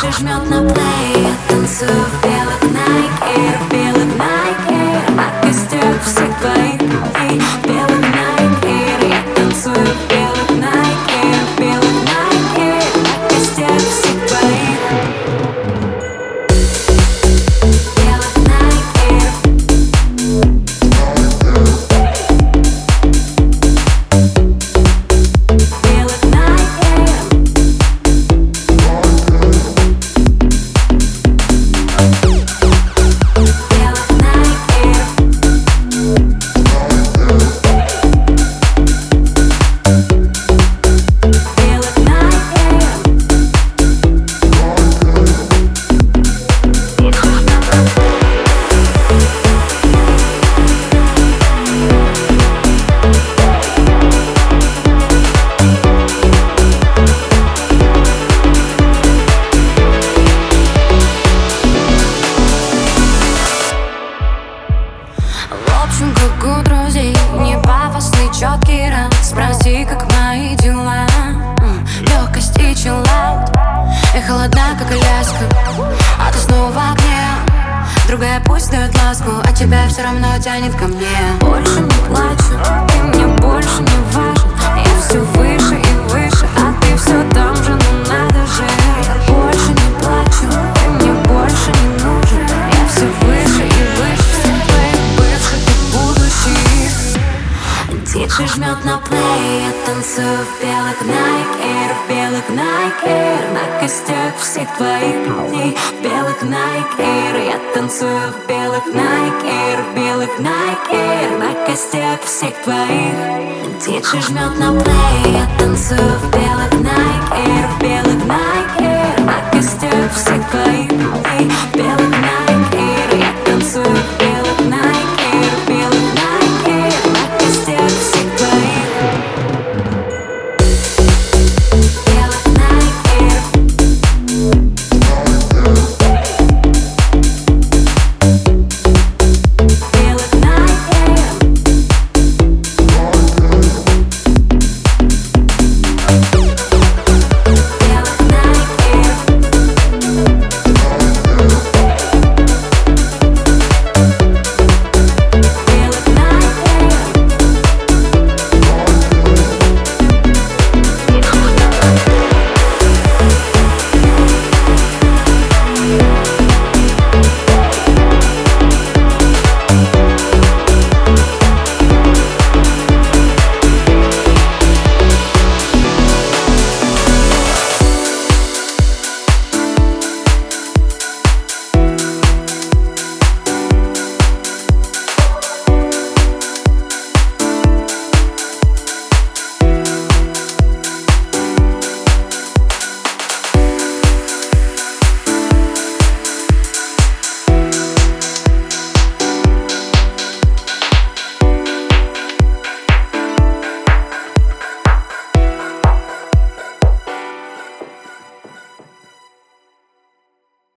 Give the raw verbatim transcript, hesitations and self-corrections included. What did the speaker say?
Диджей жмет на плей, я танцую в белых Nike, в белых Nike, на костях всех твоих путей. В белых Nike, я танцую в белых Nike, в белых Nike, на костях всех твоих. В общем, как у друзей, не пафосный четкий раунд. Спроси, как мои дела, легкость и чиллаут. Я холодна, как Аляска, а ты снова в огне. Другая пусть дает ласку, а тебя все равно тянет ко мне. Больше не плачу, ты мне больше не важен. Я все выше и выше, а ты все там же, ну надо же. Я больше не плачу, ты мне больше не нужен. Я все выше и выше всех твоих бывших и будущих. Диджей жмет на плей, я танцую в белых Nike, в белых Nike, на костях всех твоих путей. В белых Nike, я танцую в белых Nike, в белых Nike, на костях всех твоих. Диджей жмет на плей, я танцую